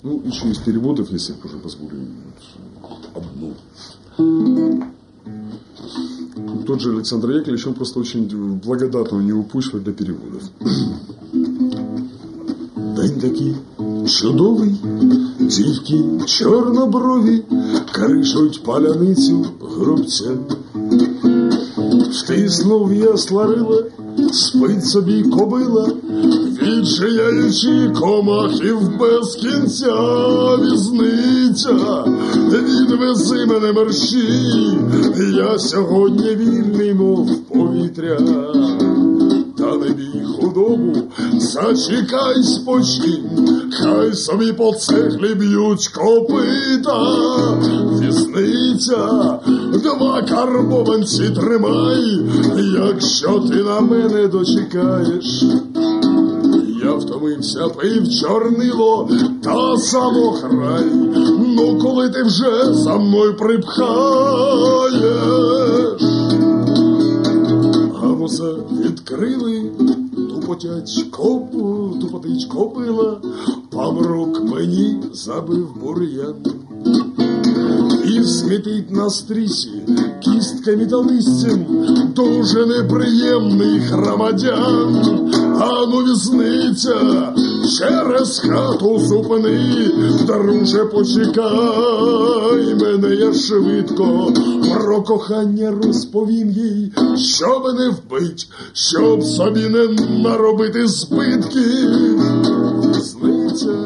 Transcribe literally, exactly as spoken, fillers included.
Ну, еще из переводов, если я тоже позволю одну. Тот же Александр Яковлевич, он просто очень благодатно у него почва для переводов. День такий чудовий, тільки чорноброві кришуть паляницю грубцем. Втиснув ясла рила, спить собі кобила, відчиняючи комахів без кінця. Візниця, відвези мене мерщій, я сьогодні вільний, мов повітря. Та не бій худобу, зачекай спочинь, хай собі по цеглі б'ють копита. Візниця, два карбованці тримай, якщо ти на мене дочекаєш. Я втомився, пив чорнило та самохрай, ну коли ти вже за мною припхаєш. Гамуса відкрили, тупотять копу, тупотить копила, памрук мені забив бур'ян. І смітить на стрісі кістками та листям дуже неприємний громадян. Ану, візниця, через хату зупини, друже, почекай мене, я швидко про кохання розповім їй, щоб не вбить, щоб собі не наробити збитків. Візниця,